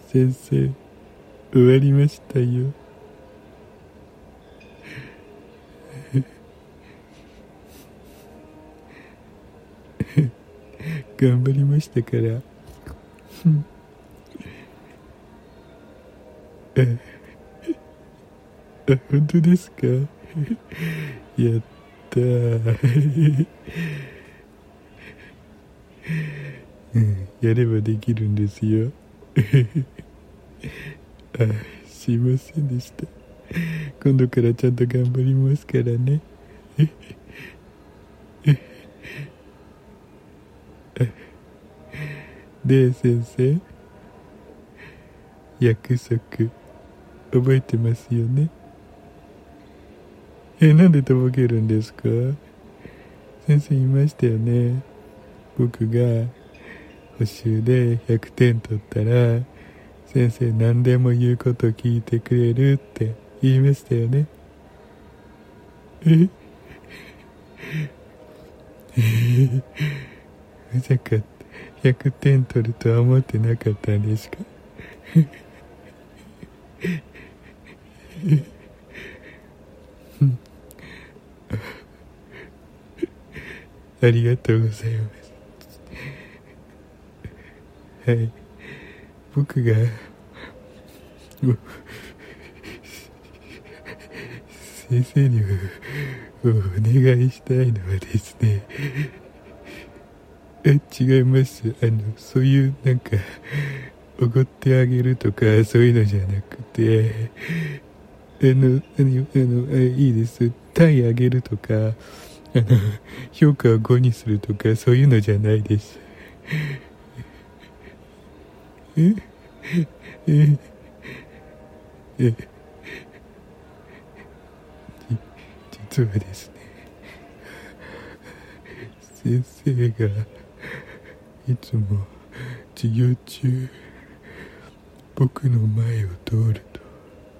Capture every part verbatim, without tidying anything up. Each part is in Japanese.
先生、終わりましたよ。頑張りましたから。あ、あ、本当ですか？やったー、うん、やればできるんですよ。あ、すいませんでした。今度からちゃんと頑張りますからね。で、先生、約束覚えてますよね？え、なんでとぼけるんですか？先生言いましたよね。僕が補習でひゃくてん取ったら先生何でも言うこと聞いてくれるって言いましたよね。えまさかひゃくてん取るとは思ってなかったんですか？ありがとうございます。はい、僕が先生にお願いしたいのはですね、え、違います。あの、そういうなんかおごってあげるとかそういうのじゃなくて、あの、何、あの、あ、いいです。単位あげるとか、あの、評価をごにするとかそういうのじゃないです。えええ実はですね、先生がいつも授業中僕の前を通ると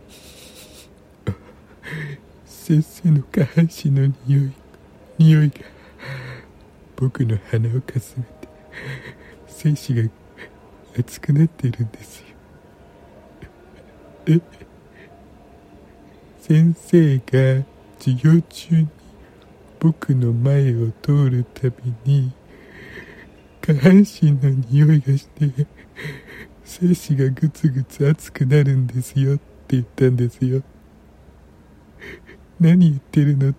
先生の下半身の匂い匂いが僕の鼻をかすめて精子が熱くなっているんですよ。え先生が授業中に僕の前を通るたびに下半身の匂いがして精子がぐつぐつ熱くなるんですよって言ったんですよ。何言ってるのって。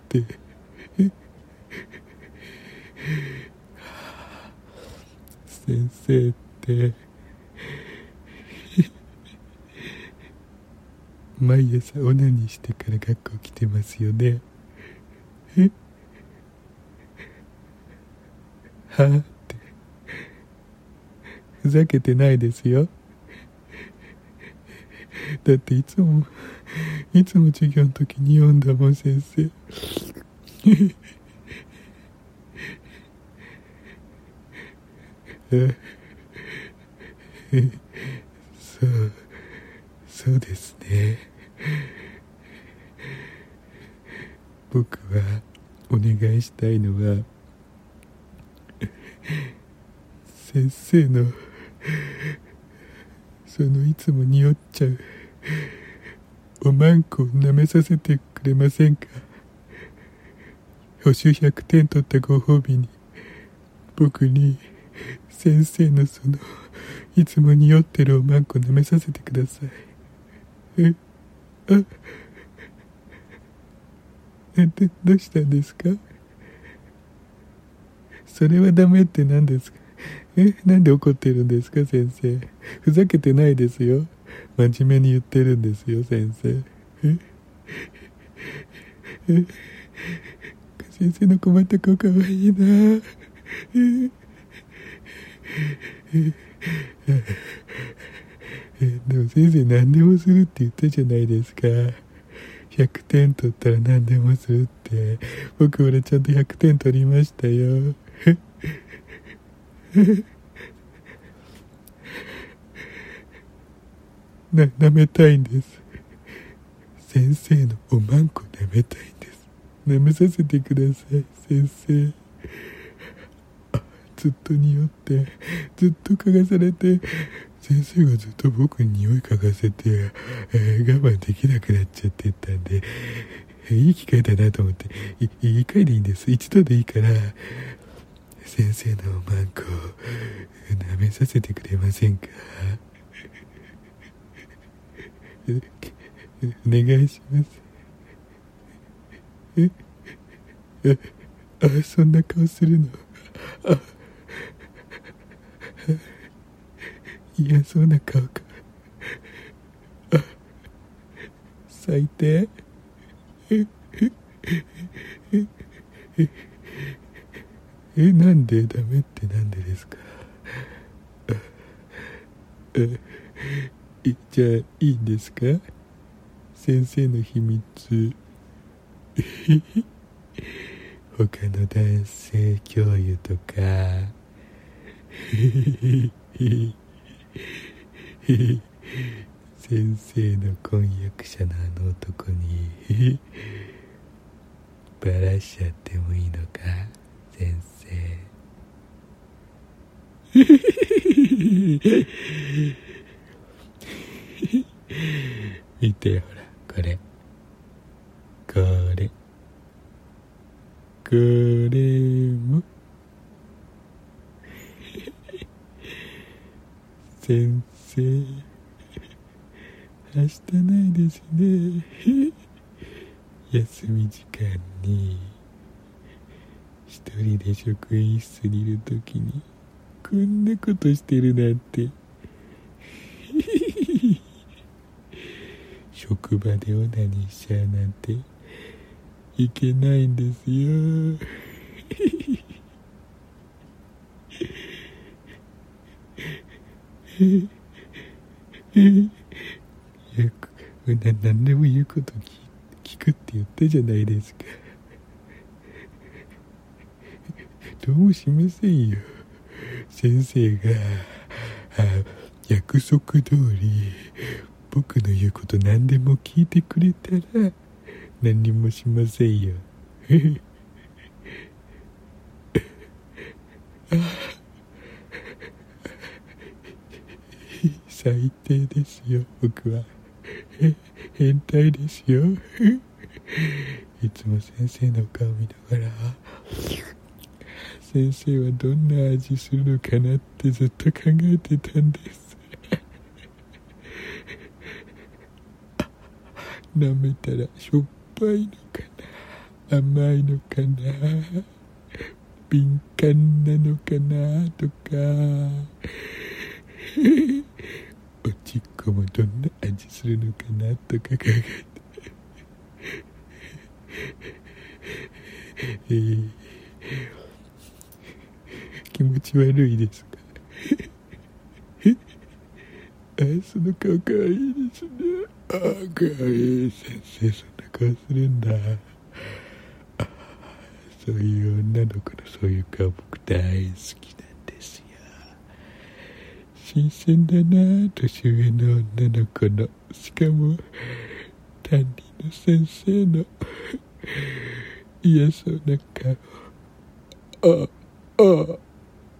先生って毎朝オナニーしてから学校来てますよね。えはぁってふざけてないですよ。だっていつもいつも授業の時に読んだもん、先生。そうそうですね。僕はお願いしたいのは先生のそのいつも匂っちゃうおまんこを舐めさせてくれませんか？補習ひゃくてん取ったご褒美に僕に先生のそのいつも匂ってるおまんこ舐めさせてください。えあえでどうしたんですか？それはダメって何ですか？えなんで怒ってるんですか？先生ふざけてないですよ。真面目に言ってるんですよ、先生。ええ先生の困った顔かわいいな。えええでも先生何でもするって言ったじゃないですか。ひゃくてん取ったら何でもするって。僕俺ちゃんとひゃくてん取りましたよ。な、舐めたいんです。先生のおまんこ舐めたいんです。舐めさせてください、先生。あ、ずっと匂ってずっと嗅がされて先生がずっと僕に匂い嗅がせて、えー、我慢できなくなっちゃってたんで、えー、いい機会だなと思って、いいい回でいいんです。一度でいいから、先生のマンコを舐めさせてくれませんか？お願いします。えあ、あ、そんな顔するの？あ、嫌そうな顔か。あ、最低。え、え、え、え、え、なんでダメってなんでですか？あ、あ、え、じゃあいいんですか？先生の秘密。他の男性教諭とか先生の婚約者のあの男にバラしちゃってもいいのか、先生。見てほら、これこれこれも先生、明日ないですね。休み時間に一人で職員室にいるときにこんなことしてるなんて。職場でオナニーしちゃうなんていけないんですよ。いや、な何でも言うこと聞くって言ったじゃないですか。どうもしませんよ。先生があ約束通り僕の言うこと何でも聞いてくれたら何もしませんよ。最低ですよ、僕は。変態ですよ。いつも先生の顔見ながら、先生はどんな味するのかなってずっと考えてたんです。舐めたらしょっぱいのかな、甘いのかな、敏感なのかなとか、おちっこもどんな味するのかなとか考えて、えー、気持ち悪いですか？あ、その顔かわいいですね。あ、かわいい。先生そんな顔するんだ。あ、そういう女の子のそういう顔僕大好きなんですよ。新鮮だな、年上の女の子の、しかも担任の先生の嫌そうな顔。あああ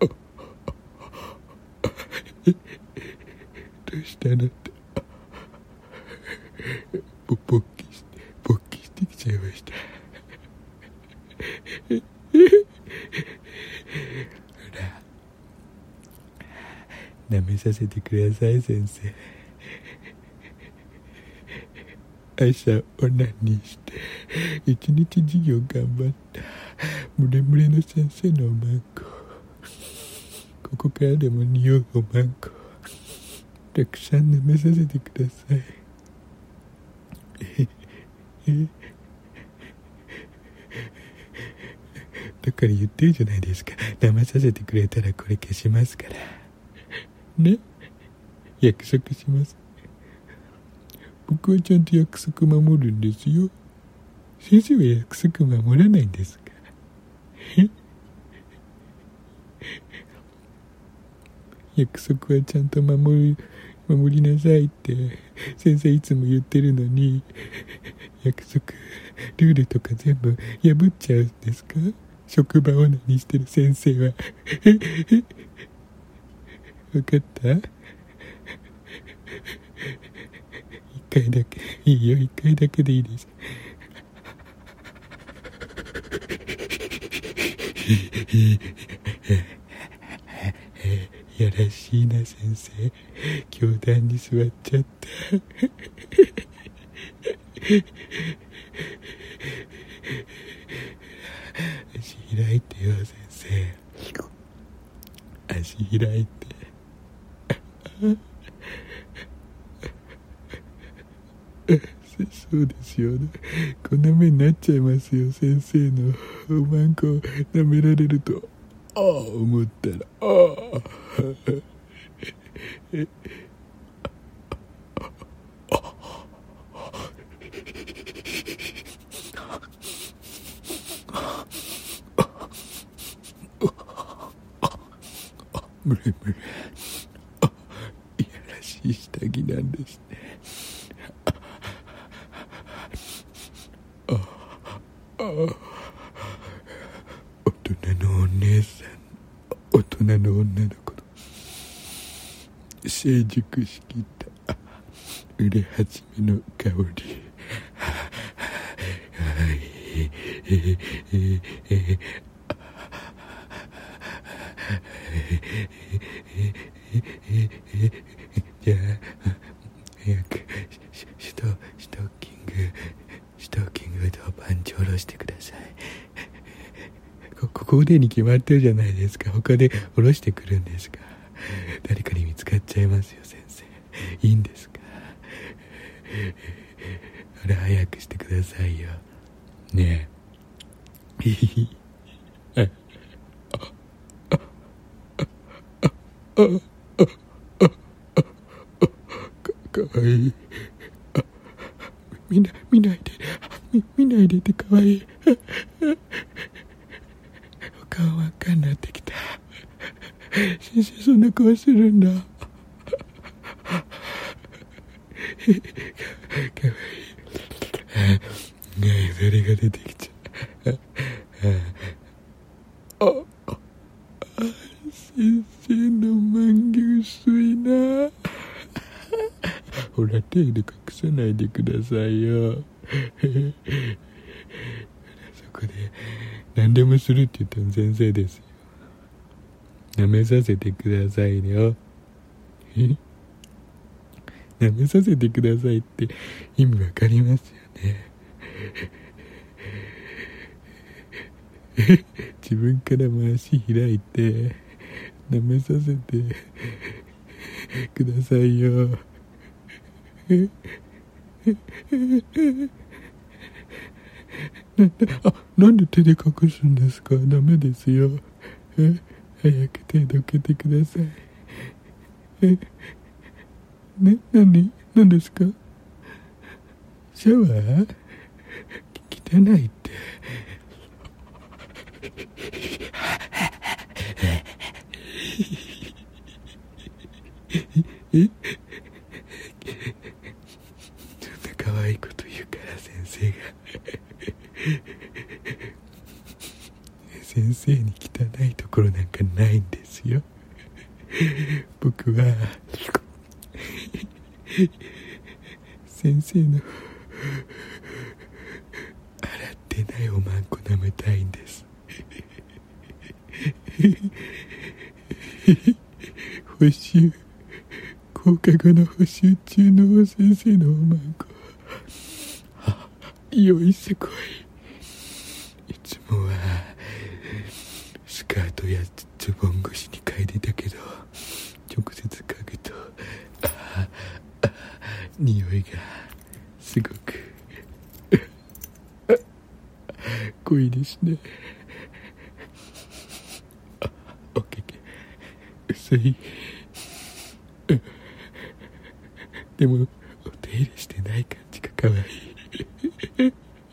どうしたのってぼ勃起して勃起してきちゃいました。ほら、舐めさせてください、先生。朝オナニーして一日授業頑張ったムレムレの先生のおまんこ、ここからでも匂うおまんこたくさん舐めさせてください。ええだから言ってるじゃないですか。舐めさせてくれたらこれ消しますからね。約束します。僕はちゃんと約束守るんですよ。先生は約束守らないんですか？約束はちゃんと守り、守りなさいって先生いつも言ってるのに、約束ルールとか全部破っちゃうんですか？職場オナニーしてる先生は。分かった？ 回だけいいよ、一回だけでいいです。やらしいな先生、教壇に座っちゃった。足開いてよ先生、足開いて。そうですよ、こんな目になっちゃいますよ。先生のおまんこを舐められると、ああ思ったら、ああえむれむれ、あ、いやらしい下着なんですね。ああ、大人のお姉さん、大人の女の子の成熟しきった売れ始めの香り。じゃあ早くシュトシュトッキングシュトッキングとパンチ下ろしてください。こここでに決まってるじゃないですか。他で下ろしてくるんですか。誰かに見つかっちゃいますよ先生。いいんですか。あれ早くしてくださいよねえ。ああか, かわいい。あみんな見ないで、見, 見ないでってかわいい。お顔真っ赤になってきた。先生そんな顔するんだ。か, かわいい。ねえそれが出てきちゃう。あああ先生の眉毛薄いな。ほら手で隠さないでくださいよ。そこで何でもするって言ったの先生ですよ。舐めさせてくださいよ。舐めさせてくださいって意味わかりますよね。自分からも足開いて舐めさせてくださいよ。なんで、あ、なんで手で隠すんですか。ダメですよ。え、早く手どけてください。え、ね、何、何ですか。シャワー汚いって。え、そんな可愛いこと言うから先生が先生に汚いところなんかないんですよ。僕は先生の洗ってないおまんこ舐めたいんです。補習、放課後の補習中の先生のおまんこ、よいしょこい。いつもはスカートやズボン越しに嗅いでたけど、直接嗅ぐとああ匂いがすごく濃いですね。あ、おけけ薄い。でもお手入れしてない感じがかわいい。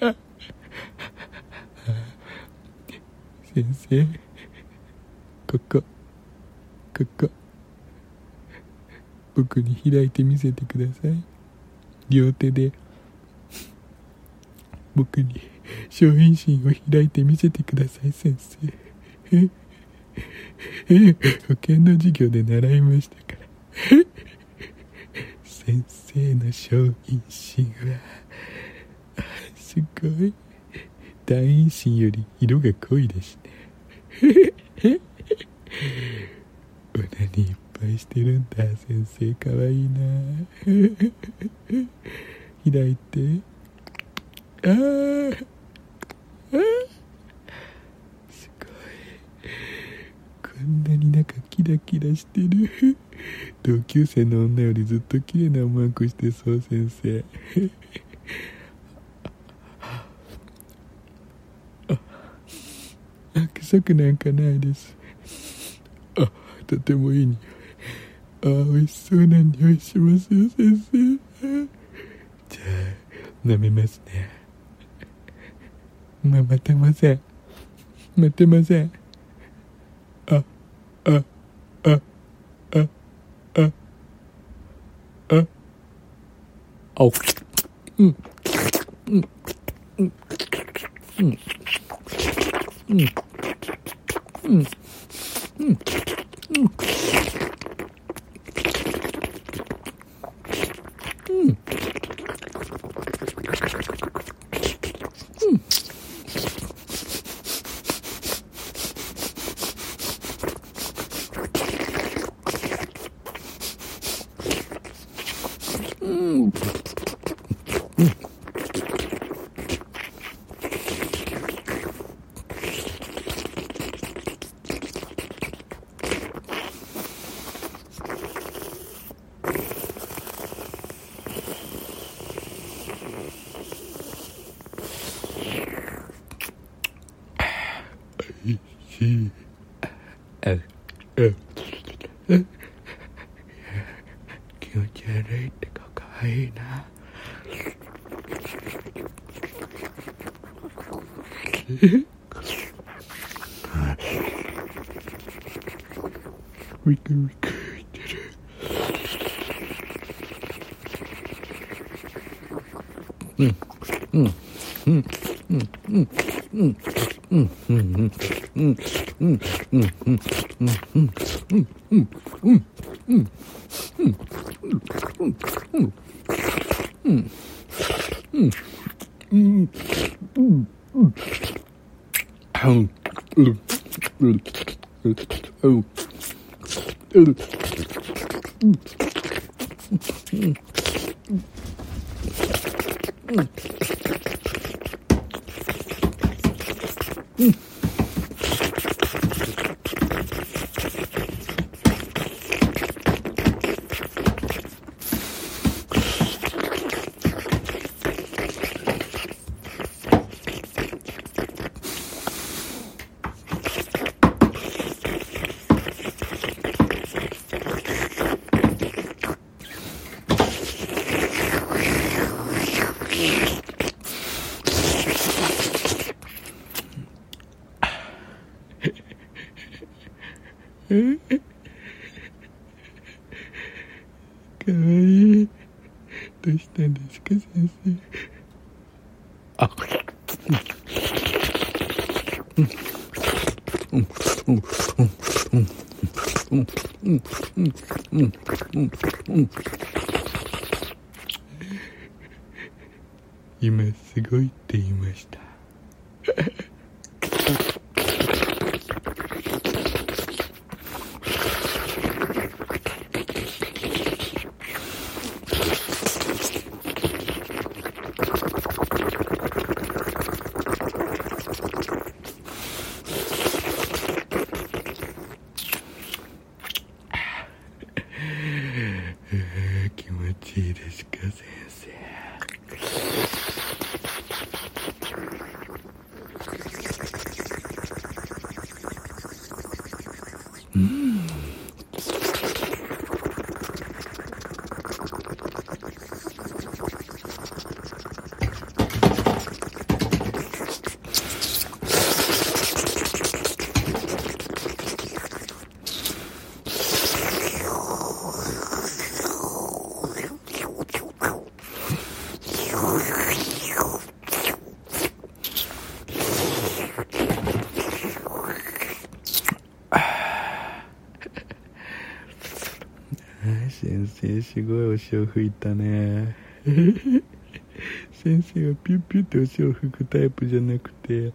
先生、ここここ僕に開いて見せてください。両手で僕に上半身を開いて見せてください先生。ええ保健の授業で習いましたから。さ先生の上品心はすごい団員心より色が濃いですねオナニーいっぱいしてるんだ。先生かわいいな開いて、あーあーすごい、こんなに中キラキラしてる同級生の女よりずっと綺麗なおまんこしてそう。先生あ、臭くなんかないです。あ、とてもいい匂い。あ、美味しそうな匂いしますよ先生。じゃあ飲めますね。まあ、待てません待てません。あああああああおうんうんうんうんうんうんうんうんうんああ気持ち悪いってかかわいいな。ウィクウィク言ってる。うんうんうんうんうんうんうんうんうんうんうんうんうんうんうんうんうんうんうんかわいい。どうしたんですか先生。あうんうんうんうんうんうんうんうんうん今すごいって言いました気持ちいいですか先生。 先生すごいお塩吹いたね先生はピュッピュッてお塩吹くタイプじゃなくて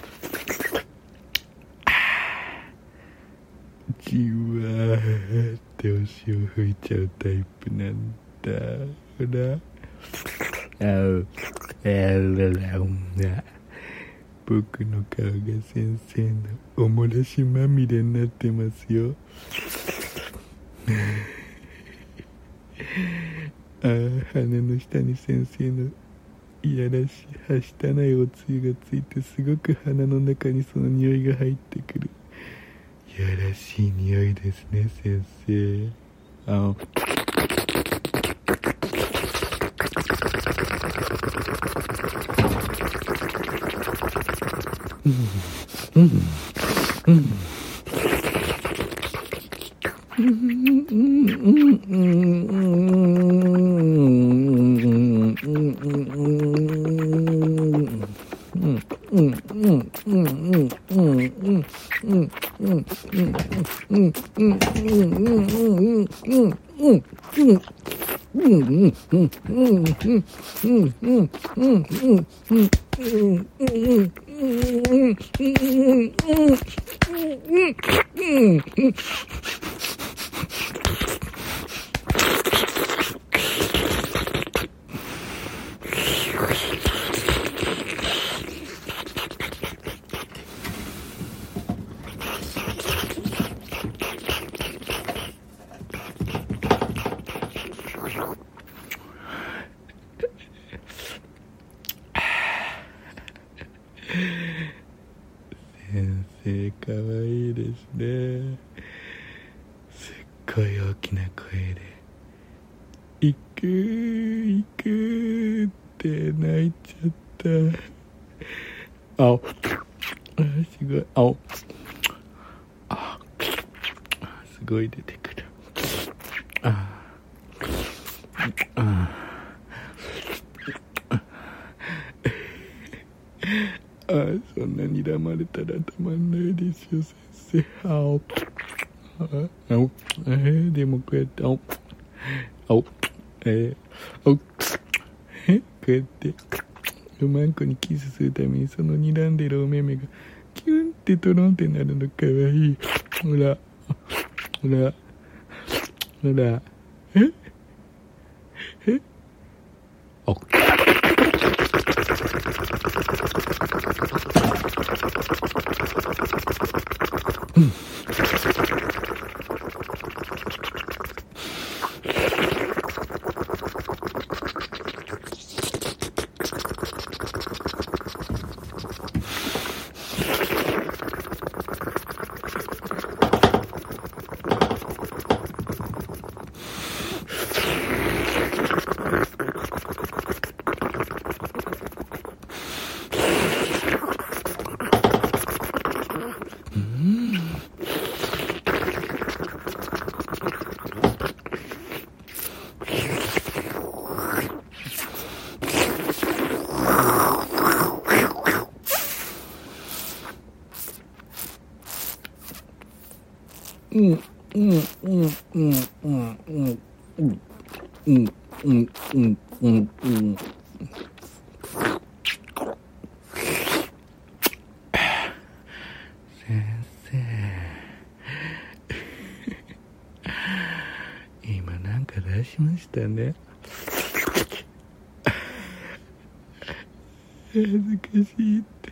じわーってお塩吹いちゃうタイプなんだ。ほらあうあららんな僕の顔が先生のおもらしまみれになってますよああ、鼻の下に先生のいやらしいはしたないおつゆがついて、すごく鼻の中にその匂いが入ってくる。いやらしい匂いですね、先生。あうんうんうん先生かわいいですね。すっごい大きな声で行く行くって泣いちゃった。あおあすごいあおあすごい出てくる。ああああそんなに睨まれたらたまんないですよ先生。あおあおえー、でもこうやってあおあおえー、おえこうやってロマンコにキスするためにその睨んでるお目目がキュンってトロンってなるのかわいい。ほらほらほらええおうんうんうんうんうんうんうんうんうんうんうんうんうん先生今なんか出しましたね。恥ずかしいって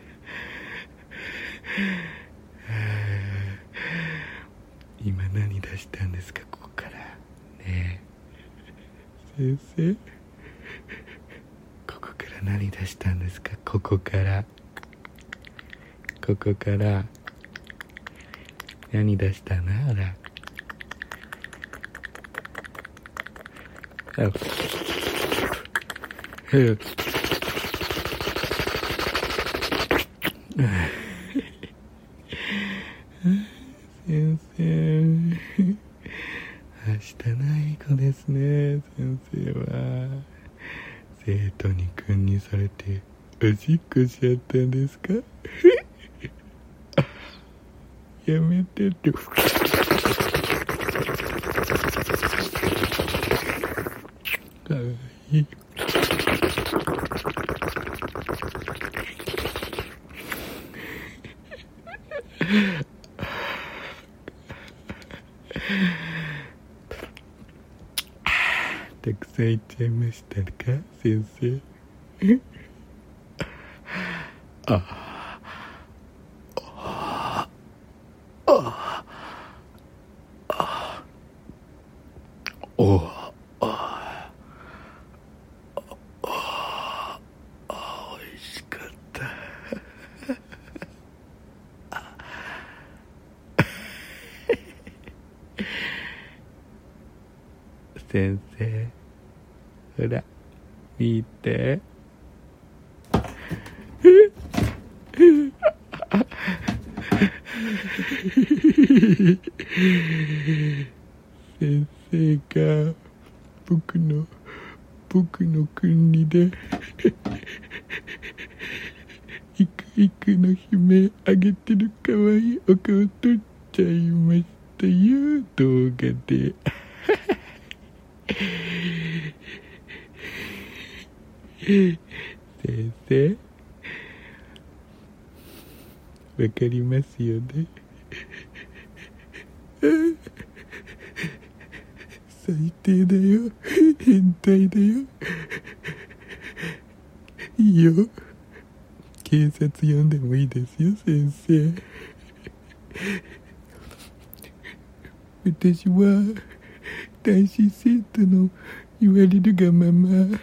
今何出したんですかここからねえ先生ここから何出したんですかここからここから何出したのあらあへ先生はしたない子ですね。先生は生徒に君にされておしっこしちゃったんですかやめてってにたくさん言っちゃいましたか先生。ああああおああああおいしかった先生、ほら見て先生が僕の僕の国でイクイクの悲鳴あげてるかわいいお顔撮っちゃいましたよ、動画で先生わかりますよね最低だよ、変態だよ。いいよ、警察呼んでもいいですよ先生。私は男子生徒の言われるがまま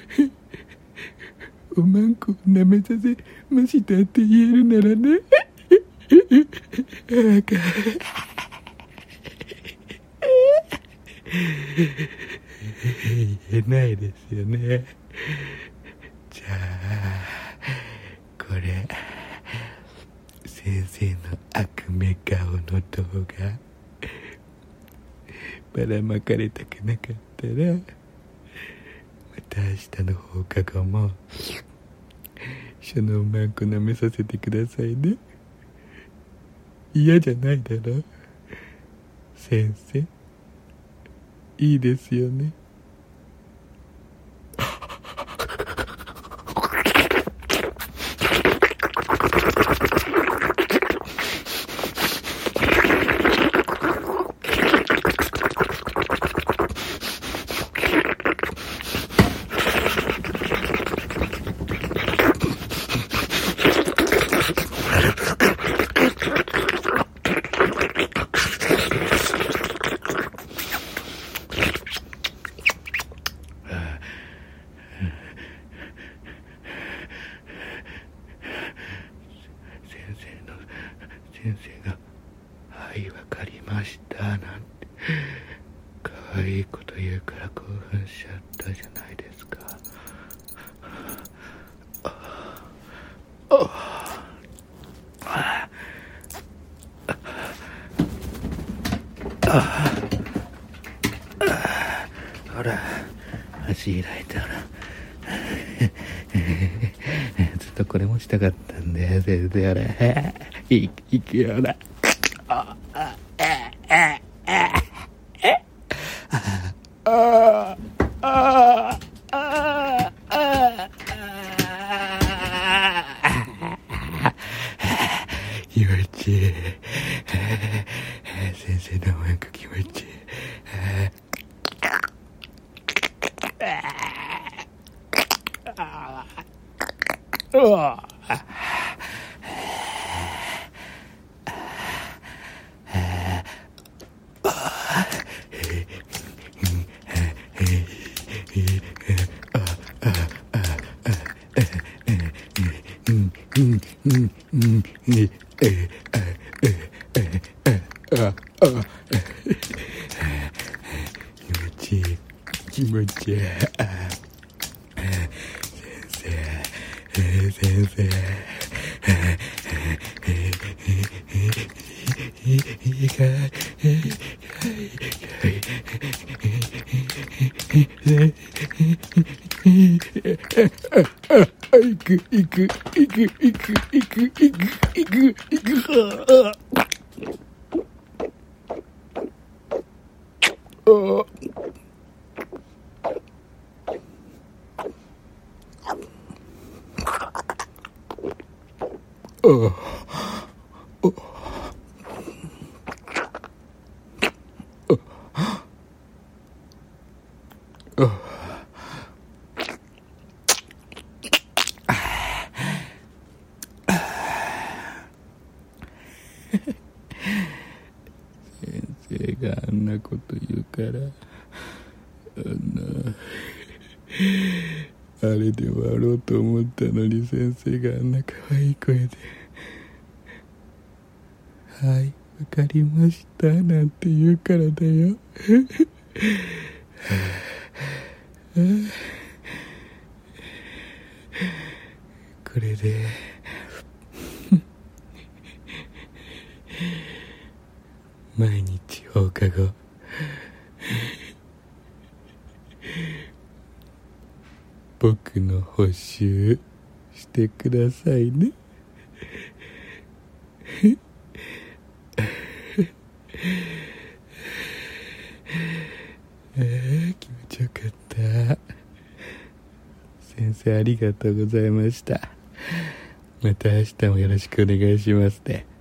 おまんこ舐めさせましたって言えるならねあか言えないですよね。じゃあこれ先生の悪夢顔の動画ばらまかれたくなかったらまた明日の放課後もそのおまんこ舐めさせてくださいね。嫌じゃないだろ先生、いいですよね。先生が「はいわかりました」なんて可愛いこと言うから興奮しちゃったじゃないですか。ほら足開いたらずっとこれもしたかったんだよ先生。ほらいいくよほら。ああああああ気持ちいい。先生のなんか気持ちいい。うわ気持ちいい。先生いいかいくいくいくいくいくいくいくいくいくあお先生があんなこと言うからあんなあれで終わろうと思ったのに、先生があんな可愛い声ではいわかりましたなんて言うからだよこれで毎日放課後僕の補習してくださいねあー気持ちよかった。先生ありがとうございました。また明日もよろしくお願いしますね。